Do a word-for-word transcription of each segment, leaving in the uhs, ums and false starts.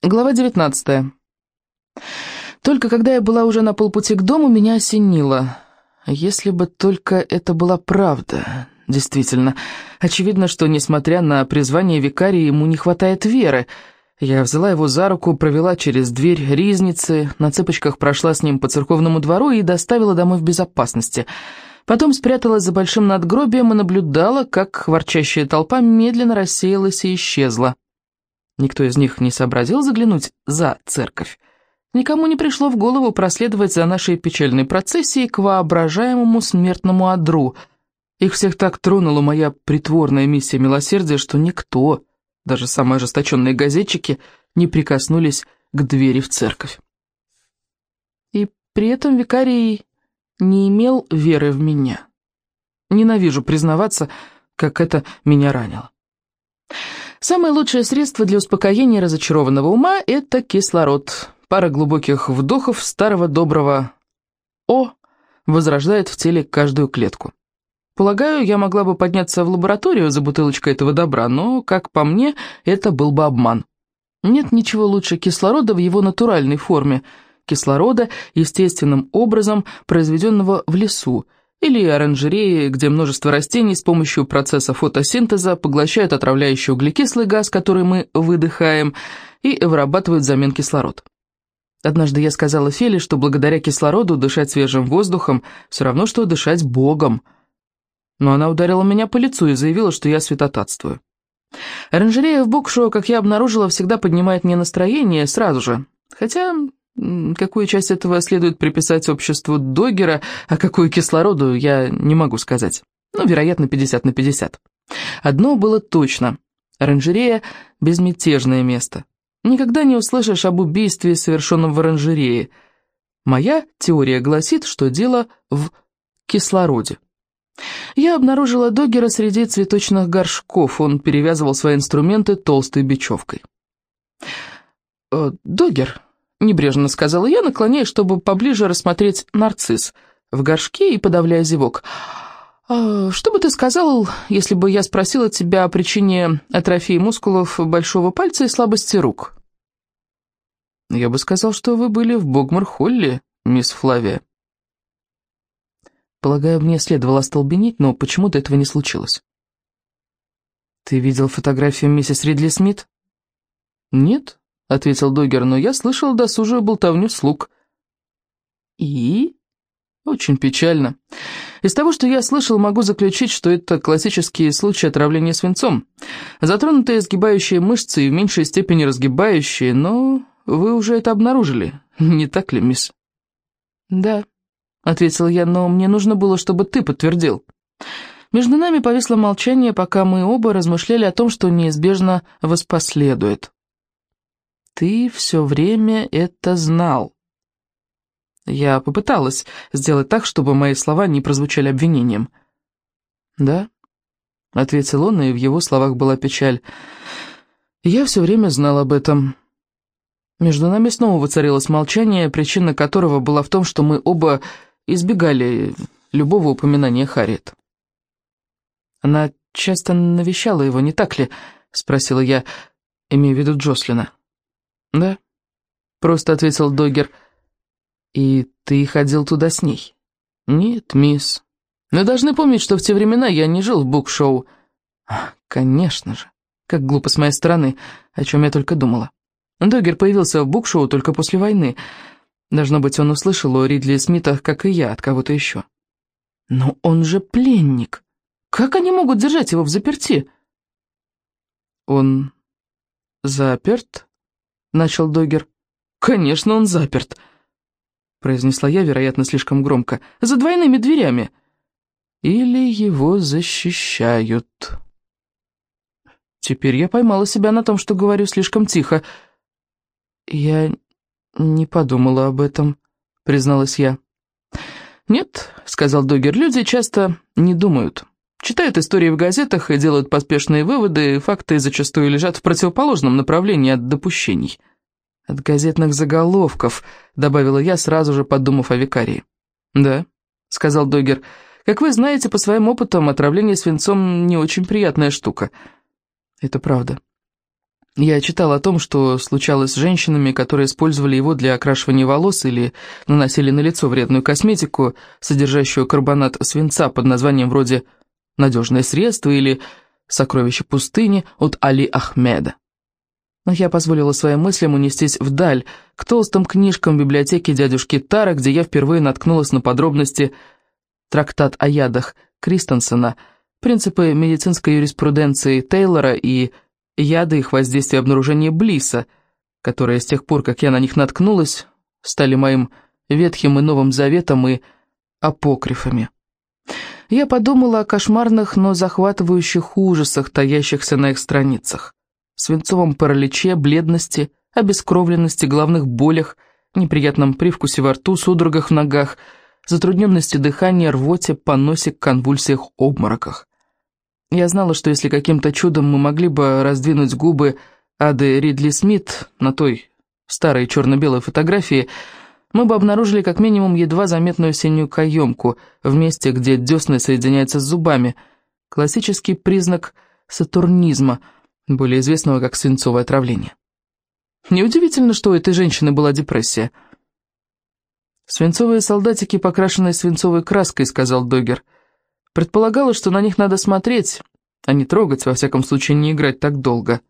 Глава девятнадцатая. Только когда я была уже на полпути к дому, меня осенило. Если бы только это была правда. Действительно, очевидно, что, несмотря на призвание викария, ему не хватает веры. Я взяла его за руку, провела через дверь ризницы, на цыпочках прошла с ним по церковному двору и доставила домой в безопасности. Потом спряталась за большим надгробием и наблюдала, как ворчащая толпа медленно рассеялась и исчезла. Никто из них не сообразил заглянуть за церковь. Никому не пришло в голову проследовать за нашей печальной процессией к воображаемому смертному одру. Их всех так тронула моя притворная миссия милосердия, что никто, даже самые ожесточенные газетчики, не прикоснулись к двери в церковь. И при этом викарий не имел веры в меня. Ненавижу признаваться, как это меня ранило. Самое лучшее средство для успокоения разочарованного ума – это кислород. Пара глубоких вдохов старого доброго «О» возрождает в теле каждую клетку. Полагаю, я могла бы подняться в лабораторию за бутылочкой этого добра, но, как по мне, это был бы обман. Нет ничего лучше кислорода в его натуральной форме. Кислорода, естественным образом произведенного в лесу, или оранжереи, где множество растений с помощью процесса фотосинтеза поглощают отравляющий углекислый газ, который мы выдыхаем, и вырабатывают взамен кислород. Однажды я сказала Феле, что благодаря кислороду дышать свежим воздухом все равно, что дышать Богом. Но она ударила меня по лицу и заявила, что я святотатствую. Оранжерея в Букшоу, как я обнаружила, всегда поднимает мне настроение сразу же, хотя... Какую часть этого следует приписать обществу Доггера, а какую кислороду, я не могу сказать. Ну, вероятно, пятьдесят на пятьдесят. Одно было точно. Оранжерея – безмятежное место. Никогда не услышишь об убийстве, совершенном в оранжерее. Моя теория гласит, что дело в кислороде. Я обнаружила Доггера среди цветочных горшков. Он перевязывал свои инструменты толстой бечевкой. «Доггер», — небрежно сказала я, наклоняясь, чтобы поближе рассмотреть нарцисс в горшке и подавляя зевок. «Что бы ты сказал, если бы я спросила тебя о причине атрофии мускулов большого пальца и слабости рук?» «Я бы сказал, что вы были в Богмар-Холле, мисс Флавия». Полагаю, мне следовало остолбенеть, но почему-то этого не случилось. «Ты видел фотографию миссис Ридли Смит?» «Нет», — ответил Доггер, — «но я слышал досужую болтовню слуг». «И?» «Очень печально. Из того, что я слышал, могу заключить, что это классический случай отравления свинцом. Затронутые сгибающие мышцы и в меньшей степени разгибающие, но вы уже это обнаружили, не так ли, мисс?» «Да», — ответил я, — «но мне нужно было, чтобы ты подтвердил». Между нами повисло молчание, пока мы оба размышляли о том, что неизбежно воспоследует. «Ты все время это знал». Я попыталась сделать так, чтобы мои слова не прозвучали обвинением. «Да», — ответил он, и в его словах была печаль. «Я все время знал об этом». Между нами снова воцарилось молчание, причина которого была в том, что мы оба избегали любого упоминания Харриет. «Она часто навещала его, не так ли?» — спросила я, имея в виду Джослина. «Да», — просто ответил Доггер. «И ты ходил туда с ней?» «Нет, мисс. Вы должны помнить, что в те времена я не жил в Букшоу». «Конечно же. Как глупо с моей стороны, о чем я только думала. Доггер появился в Букшоу только после войны. Должно быть, он услышал о Ридли Смитах, как и я, от кого-то еще». «Но он же пленник. Как они могут держать его взаперти?» «Он заперт?» — начал Доггер. «Конечно, он заперт», — произнесла я, вероятно, слишком громко, — «за двойными дверями. Или его защищают». Теперь я поймала себя на том, что говорю слишком тихо. «Я не подумала об этом», — призналась я. «Нет», — сказал Доггер, — «люди часто не думают. Читают истории в газетах и делают поспешные выводы, факты зачастую лежат в противоположном направлении от допущений». «От газетных заголовков», — добавила я, сразу же подумав о викарии. «Да», — сказал Доггер, — «как вы знаете по своим опытам, отравление свинцом не очень приятная штука». «Это правда. Я читал о том, что случалось с женщинами, которые использовали его для окрашивания волос или наносили на лицо вредную косметику, содержащую карбонат свинца под названием вроде «Надежное средство» или «Сокровище пустыни» от Али Ахмеда. Но я позволила своим мыслям унестись вдаль, к толстым книжкам библиотеки дядюшки Тара, где я впервые наткнулась на подробности «Трактат о ядах» Кристенсена, принципы медицинской юриспруденции Тейлора и яды их воздействия обнаружения Блисса, которые с тех пор, как я на них наткнулась, стали моим Ветхим и Новым Заветом и апокрифами. Я подумала о кошмарных, но захватывающих ужасах, таящихся на их страницах. Свинцовом параличе, бледности, обескровленности, головных болях, неприятном привкусе во рту, судорогах в ногах, затрудненности дыхания, рвоте, поносе, конвульсиях, обмороках. Я знала, что если каким-то чудом мы могли бы раздвинуть губы Ады Ридли Смит на той старой черно-белой фотографии, мы бы обнаружили как минимум едва заметную синюю каемку в месте, где десны соединяются с зубами, классический признак сатурнизма, более известного как свинцовое отравление. Неудивительно, что у этой женщины была депрессия. «Свинцовые солдатики, покрашенные свинцовой краской», — сказал Доггер. «Предполагалось, что на них надо смотреть, а не трогать, во всяком случае не играть так долго».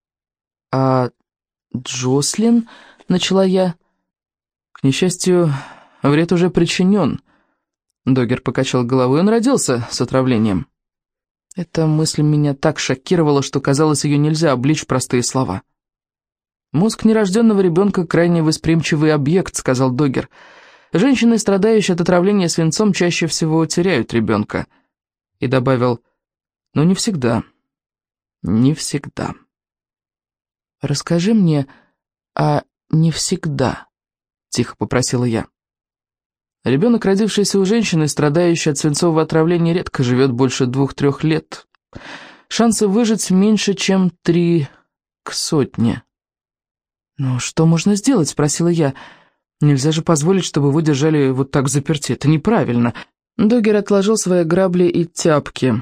«А Джослин?» — начала я. «К несчастью, вред уже причинен». Доггер покачал головой. «Он родился с отравлением». Эта мысль меня так шокировала, что, казалось, ее нельзя обличь в простые слова. «Мозг нерожденного ребенка — крайне восприимчивый объект», — сказал Доггер. «Женщины, страдающие от отравления свинцом, чаще всего теряют ребенка». И добавил: «но не всегда, не всегда». «Расскажи мне о «не всегда», — тихо попросила я. «Ребенок, родившийся у женщины, страдающий от свинцового отравления, редко живет больше двух-трех лет. Шансы выжить меньше, чем три к сотне». «Ну, что можно сделать?» — спросила я. «Нельзя же позволить, чтобы его держали вот так взаперти. Это неправильно». Доггер отложил свои грабли и тяпки.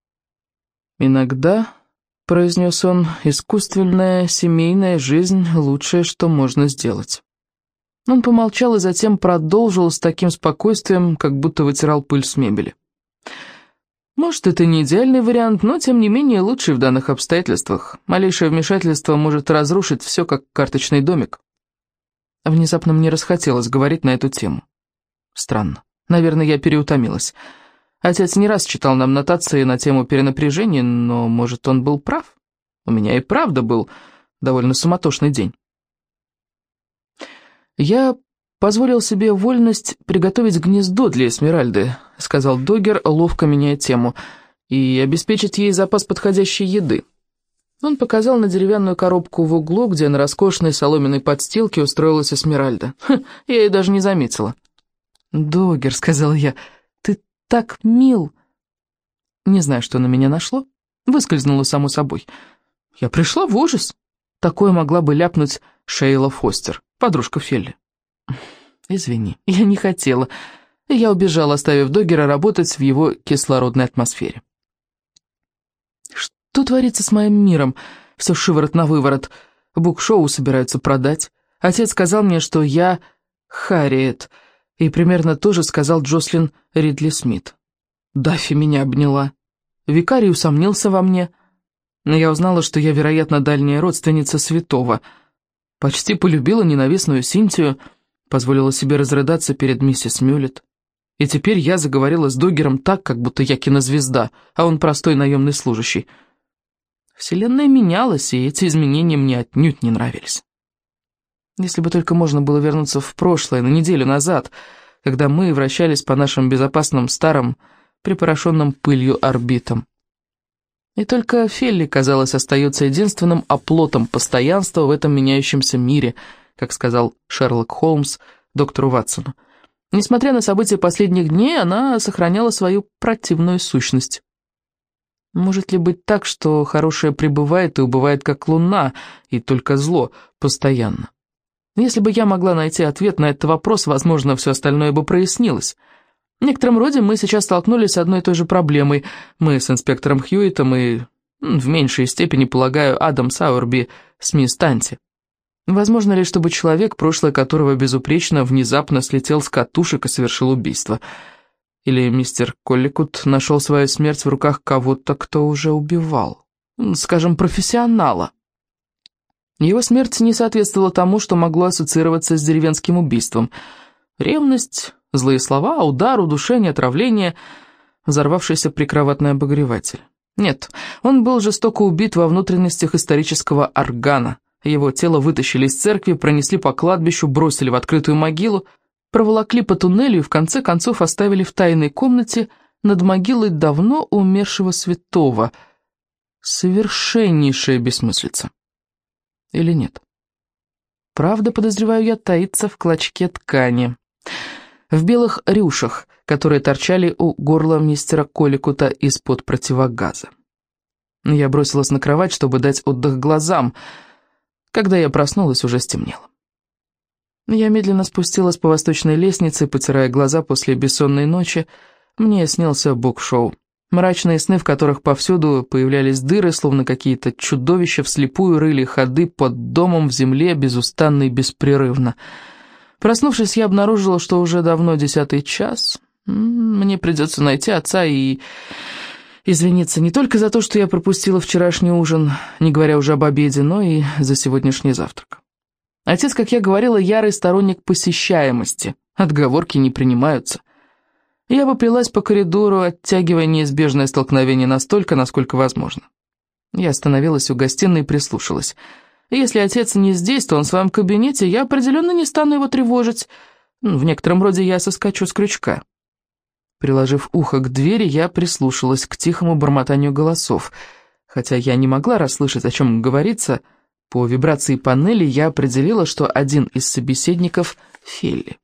«Иногда, — произнес он, — искусственная семейная жизнь — лучшее, что можно сделать». Он помолчал и затем продолжил с таким спокойствием, как будто вытирал пыль с мебели. «Может, это не идеальный вариант, но, тем не менее, лучший в данных обстоятельствах. Малейшее вмешательство может разрушить все, как карточный домик». Внезапно мне расхотелось говорить на эту тему. Странно. Наверное, я переутомилась. Отец не раз читал нам нотации на тему перенапряжения, но, может, он был прав? У меня и правда был довольно суматошный день. «Я позволил себе вольность приготовить гнездо для Эсмеральды», — сказал Доггер, ловко меняя тему, «и обеспечить ей запас подходящей еды». Он показал на деревянную коробку в углу, где на роскошной соломенной подстилке устроилась Эсмеральда. Хм, я ее даже не заметила. «Доггер», — сказал я, — «ты так мил». Не знаю, что на меня нашло. Выскользнуло само собой. Я пришла в ужас. Такое могла бы ляпнуть Шейла Фостер, подружка Фелли. «Извини, я не хотела». Я убежала, оставив Доггера работать в его кислородной атмосфере. Что творится с моим миром? Все шиворот на выворот. Букшоу собираются продать. Отец сказал мне, что я Харриет, и примерно то же сказал Джослин Ридли Смит. Даффи меня обняла. Викарий усомнился во мне, но я узнала, что я, вероятно, дальняя родственница святого. Почти полюбила ненавистную Синтию, позволила себе разрыдаться перед миссис Мюллет. И теперь я заговорила с Доггером так, как будто я кинозвезда, а он простой наемный служащий. Вселенная менялась, и эти изменения мне отнюдь не нравились. Если бы только можно было вернуться в прошлое, на неделю назад, когда мы вращались по нашим безопасным старым, припорошенным пылью орбитам. И только Фелли, казалось, остается единственным оплотом постоянства в этом меняющемся мире, как сказал Шерлок Холмс доктору Ватсону. Несмотря на события последних дней, она сохраняла свою противную сущность. Может ли быть так, что хорошее пребывает и убывает как луна, и только зло постоянно? Если бы я могла найти ответ на этот вопрос, возможно, все остальное бы прояснилось. В некотором роде мы сейчас столкнулись с одной и той же проблемой. Мы с инспектором Хьюитом и В меньшей степени, полагаю, Адам Сауэрби с мисс Танти. Возможно ли, чтобы человек, прошлое которого безупречно, внезапно слетел с катушек и совершил убийство? Или мистер Колликут нашел свою смерть в руках кого-то, кто уже убивал? Скажем, профессионала. Его смерть не соответствовала тому, что могло ассоциироваться с деревенским убийством. Ревность, злые слова, удар, удушение, отравление, взорвавшийся прикроватный обогреватель. Нет, он был жестоко убит во внутренностях исторического органа. Его тело вытащили из церкви, пронесли по кладбищу, бросили в открытую могилу, проволокли по туннелю и в конце концов оставили в тайной комнате над могилой давно умершего святого. Совершеннейшая бессмыслица. Или нет? Правда, подозреваю я, таится в клочке ткани. В белых рюшах, которые торчали у горла мистера Колликута из-под противогаза. Я бросилась на кровать, чтобы дать отдых глазам. Когда я проснулась, уже стемнело. Я медленно спустилась по восточной лестнице, потирая глаза после бессонной ночи. Мне снился букшоу. Мрачные сны, в которых повсюду появлялись дыры, словно какие-то чудовища вслепую рыли ходы под домом в земле безустанно и беспрерывно. Проснувшись, я обнаружила, что уже давно десятый час. Мне придется найти отца и извиниться не только за то, что я пропустила вчерашний ужин, не говоря уже об обеде, но и за сегодняшний завтрак. Отец, как я говорила, ярый сторонник посещаемости. Отговорки не принимаются. Я поплелась по коридору, оттягивая неизбежное столкновение настолько, насколько возможно. Я остановилась у гостиной и прислушалась. Если отец не здесь, то он в своем кабинете, я определенно не стану его тревожить. В некотором роде я соскочу с крючка. Приложив ухо к двери, я прислушалась к тихому бормотанию голосов. Хотя я не могла расслышать, о чем говорится, по вибрации панели я определила, что один из собеседников — Фелли.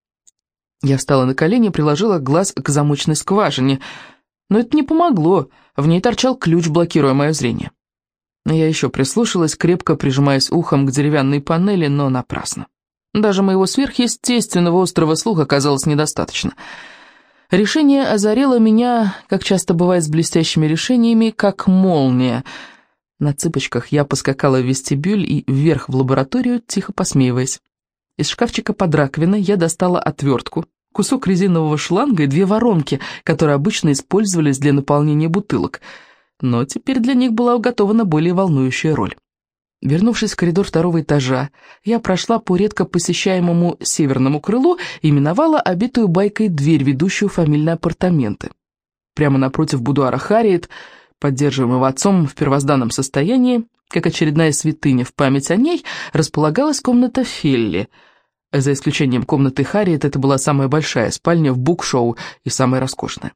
Я встала на колени и приложила глаз к замочной скважине, но это не помогло, в ней торчал ключ, блокируя мое зрение. Я еще прислушалась, крепко прижимаясь ухом к деревянной панели, но напрасно. Даже моего сверхъестественного острого слуха оказалось недостаточно. Решение озарило меня, как часто бывает с блестящими решениями, как молния. На цыпочках я поскакала в вестибюль и вверх в лабораторию, тихо посмеиваясь. Из шкафчика под раковиной я достала отвертку, кусок резинового шланга и две воронки, которые обычно использовались для наполнения бутылок. Но теперь для них была уготована более волнующая роль. Вернувшись в коридор второго этажа, я прошла по редко посещаемому северному крылу и миновала обитую байкой дверь, ведущую в фамильные апартаменты. Прямо напротив будуара Харриет, поддерживаемого отцом в первозданном состоянии, как очередная святыня в память о ней, располагалась комната Фелли. За исключением комнаты Харриет, это была самая большая спальня в букшоу и самая роскошная.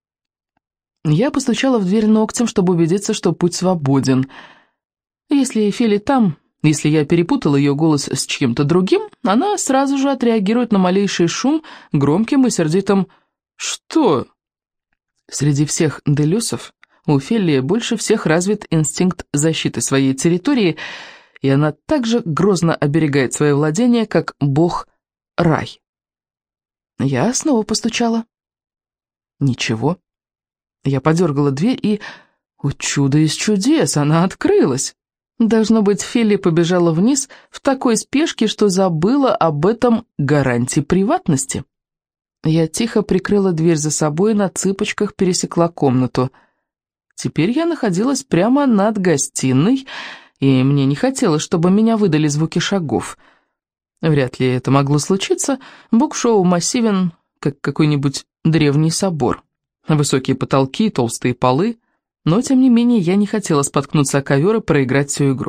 Я постучала в дверь ногтем, чтобы убедиться, что путь свободен. Если Фелли там, если я перепутала ее голос с чьим-то другим, она сразу же отреагирует на малейший шум громким и сердитым «Что?». Среди всех делюсов у Фелли больше всех развит инстинкт защиты своей территории, и она также грозно оберегает свое владение, как бог Рай. Я снова постучала. Ничего. Я подергала дверь и... О, чудо из чудес, она открылась. Должно быть, Фелли побежала вниз в такой спешке, что забыла об этом гарантии приватности. Я тихо прикрыла дверь за собой и на цыпочках пересекла комнату. Теперь я находилась прямо над гостиной, и мне не хотелось, чтобы меня выдали звуки шагов. Вряд ли это могло случиться. Букшоу массивен, как какой-нибудь древний собор. Высокие потолки, толстые полы. Но, тем не менее, я не хотела споткнуться о ковер и проиграть всю игру.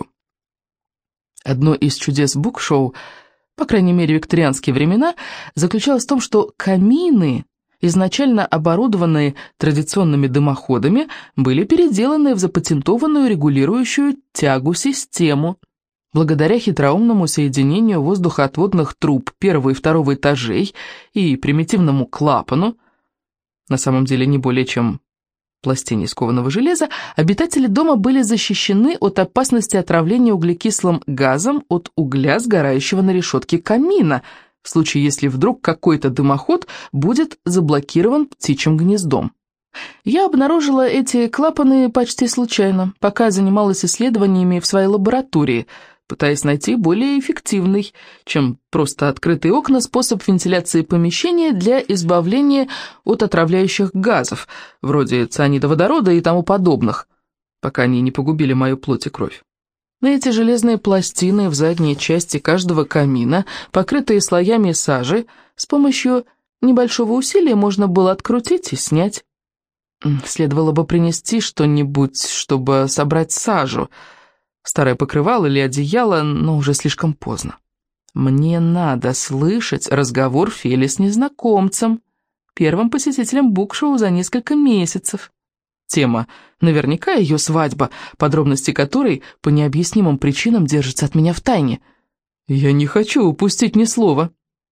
Одно из чудес букшоу, по крайней мере, в викторианские времена, заключалось в том, что камины, изначально оборудованные традиционными дымоходами, были переделаны в запатентованную регулирующую тягу-систему. Благодаря хитроумному соединению воздухоотводных труб первого и второго этажей и примитивному клапану, на самом деле не более чем пластине из кованого железа, обитатели дома были защищены от опасности отравления углекислым газом от угля, сгорающего на решетке камина, в случае, если вдруг какой-то дымоход будет заблокирован птичьим гнездом. Я обнаружила эти клапаны почти случайно, пока занималась исследованиями в своей лаборатории, пытаясь найти более эффективный, чем просто открытые окна, способ вентиляции помещения для избавления от отравляющих газов, вроде цианида водорода и тому подобных, пока они не погубили мою плоть и кровь. Эти железные пластины в задней части каждого камина, покрытые слоями сажи, с помощью небольшого усилия можно было открутить и снять. Следовало бы принести что-нибудь, чтобы собрать сажу, старое покрывало или одеяло, но уже слишком поздно. Мне надо слышать разговор Фели с незнакомцем, первым посетителем букшоу за несколько месяцев. Тема наверняка ее свадьба, подробности которой по необъяснимым причинам держатся от меня в тайне. Я не хочу упустить ни слова.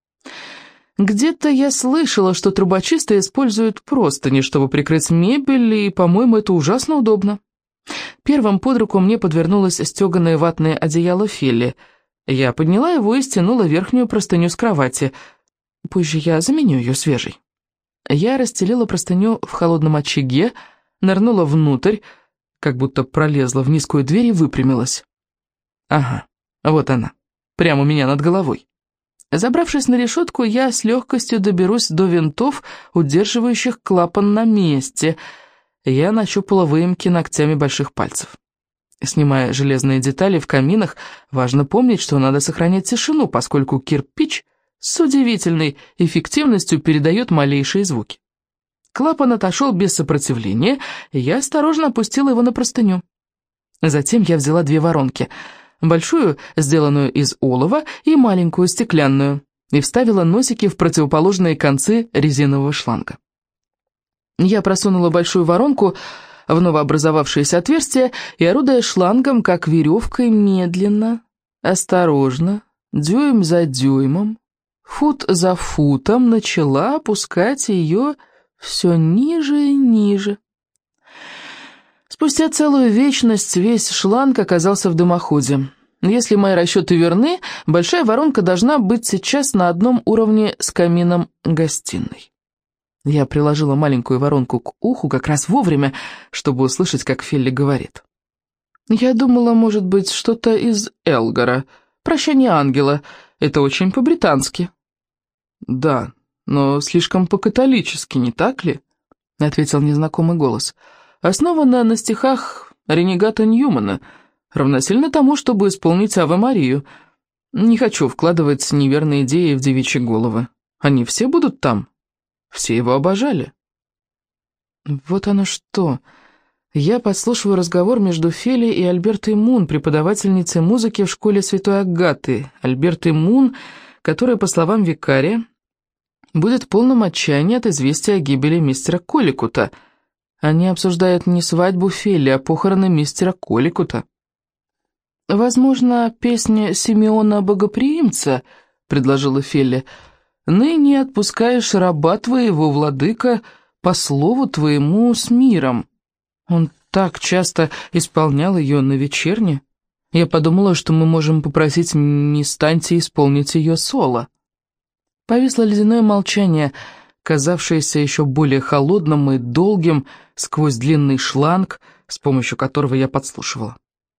Где-то я слышала, что трубочисты используют простыни, чтобы прикрыть мебель, и, по-моему, это ужасно удобно. Первым под руку мне подвернулось стеганое ватное одеяло Фелли. Я подняла его и стянула верхнюю простыню с кровати. Позже я заменю ее свежей. Я расстелила простыню в холодном очаге, нырнула внутрь, как будто пролезла в низкую дверь и выпрямилась. Ага, вот она, прямо у меня над головой. Забравшись на решетку, я с легкостью доберусь до винтов, удерживающих клапан на месте. Я нащупала выемки ногтями больших пальцев. Снимая железные детали в каминах, важно помнить, что надо сохранять тишину, поскольку кирпич с удивительной эффективностью передает малейшие звуки. Клапан отошел без сопротивления, и я осторожно опустила его на простыню. Затем я взяла две воронки, большую, сделанную из олова, и маленькую, стеклянную, и вставила носики в противоположные концы резинового шланга. Я просунула большую воронку в новообразовавшееся отверстие и, орудуя шлангом, как веревкой, медленно, осторожно, дюйм за дюймом, фут за футом, начала опускать ее все ниже и ниже. Спустя целую вечность весь шланг оказался в дымоходе. Если мои расчеты верны, большая воронка должна быть сейчас на одном уровне с камином гостиной. Я приложила маленькую воронку к уху как раз вовремя, чтобы услышать, как Фелли говорит. Я думала, может быть, что-то из Элгара. «Прощание ангела». Это очень по-британски. «Да, но слишком по-католически, не так ли?» — ответил незнакомый голос. «Основано на стихах ренегата Ньюмана, равносильно тому, чтобы исполнить Аве Марию. Не хочу вкладывать неверные идеи в девичьи головы. Они все будут там. Все его обожали». Вот оно что. Я подслушиваю разговор между Фелли и Альбертой Мун, преподавательницей музыки в школе Святой Агаты. Альбертой Мун, которая, по словам викария, будет в полном отчаянии от известия о гибели мистера Колликута. Они обсуждают не свадьбу Фелли, а похороны мистера Колликута. «Возможно, песня Симеона Богоприимца», — предложила Фелли. «Ныне отпускаешь раба твоего, владыка, по слову твоему с миром». Он так часто исполнял ее на вечерне. Я подумала, что мы можем попросить мисс Танти исполнить ее соло. Повисло ледяное молчание, казавшееся еще более холодным и долгим сквозь длинный шланг, с помощью которого я подслушивала.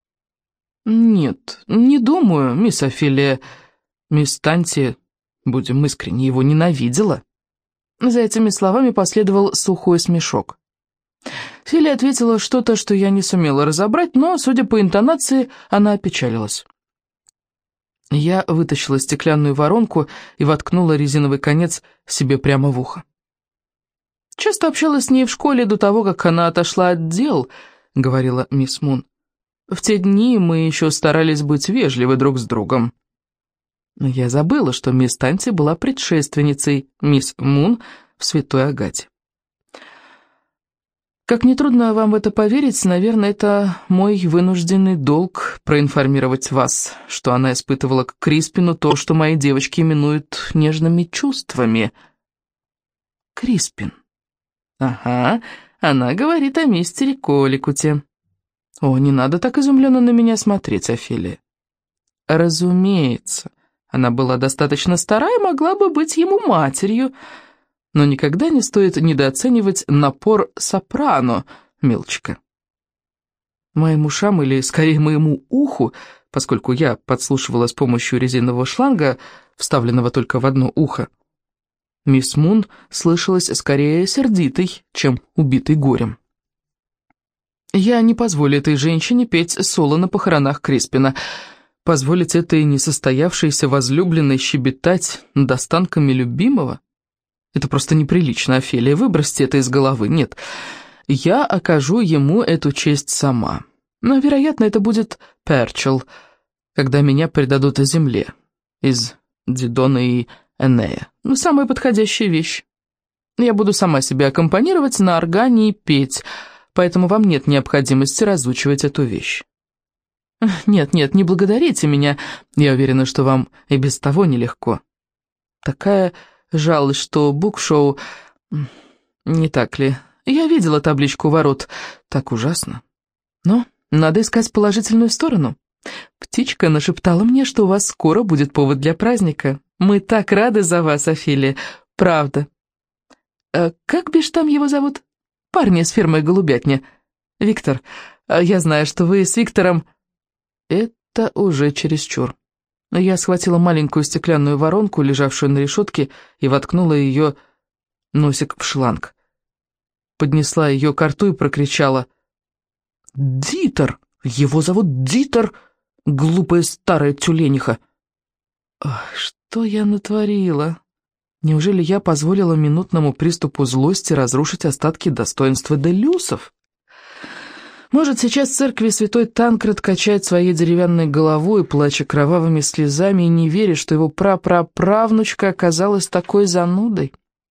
«Нет, не думаю, мисс Офелия. Мисс Танти, будем искренни, его ненавидела». За этими словами последовал сухой смешок. Фелли ответила что-то, что я не сумела разобрать, но, судя по интонации, она опечалилась. Я вытащила стеклянную воронку и воткнула резиновый конец себе прямо в ухо. «Часто общалась с ней в школе до того, как она отошла от дел», — говорила мисс Мун. «В те дни мы еще старались быть вежливы друг с другом». Но я забыла, что мисс Танти была предшественницей мисс Мун в Святой Агате. Как нетрудно вам в это поверить, наверное, это мой вынужденный долг проинформировать вас, что она испытывала к Криспину то, что мои девочки именуют нежными чувствами. Криспин. Ага, она говорит о мистере Колликуте. О, не надо так изумленно на меня смотреть, Офелия. Разумеется, она была достаточно стара и могла бы быть ему матерью, но никогда не стоит недооценивать напор сопрано, милочка. Моим ушам, или скорее моему уху, поскольку я подслушивала с помощью резинового шланга, вставленного только в одно ухо, мисс Мун слышалась скорее сердитой, чем убитой горем. Я не позволю этой женщине петь соло на похоронах Криспина, позволить этой несостоявшейся возлюбленной щебетать над останками любимого. Это просто неприлично, Офелия, выбросьте это из головы. Нет, я окажу ему эту честь сама. Но, вероятно, это будет Перчел, когда меня предадут земле, из Дидона и Энея. Ну, самая подходящая вещь. Я буду сама себя аккомпанировать на органе и петь, поэтому вам нет необходимости разучивать эту вещь. Нет, нет, не благодарите меня, я уверена, что вам и без того нелегко. Такая жалость, что букшоу... Не так ли? Я видела табличку у ворот. Так ужасно. Но надо искать положительную сторону. Птичка нашептала мне, что у вас скоро будет повод для праздника. Мы так рады за вас, Офелия. Правда. А как бишь там его зовут? Парня с фирмы «Голубятня». Виктор, я знаю, что вы с Виктором... Это уже чересчур. Я схватила маленькую стеклянную воронку, лежавшую на решетке, и воткнула ее носик в шланг. Поднесла ее к рту и прокричала: «Дитер! Его зовут Дитер! Глупая старая тюлениха!» Ох, что я натворила? Неужели я позволила минутному приступу злости разрушить остатки достоинства Делюсов? Может, сейчас в церкви святой Танкред качает своей деревянной головой, плача кровавыми слезами и не веря, что его прапраправнучка оказалась такой занудой?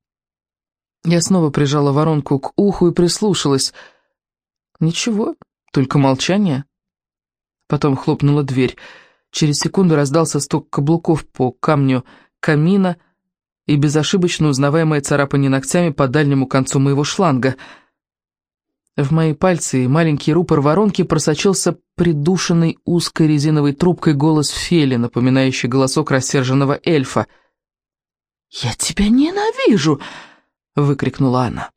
Я снова прижала воронку к уху и прислушалась. Ничего, только молчание. Потом хлопнула дверь. Через секунду раздался стук каблуков по камню камина и безошибочно узнаваемое царапание ногтями по дальнему концу моего шланга. В мои пальцы и маленький рупор воронки просочился придушенный узкой резиновой трубкой голос Фели, напоминающий голосок рассерженного эльфа. «Я тебя ненавижу!» — выкрикнула она.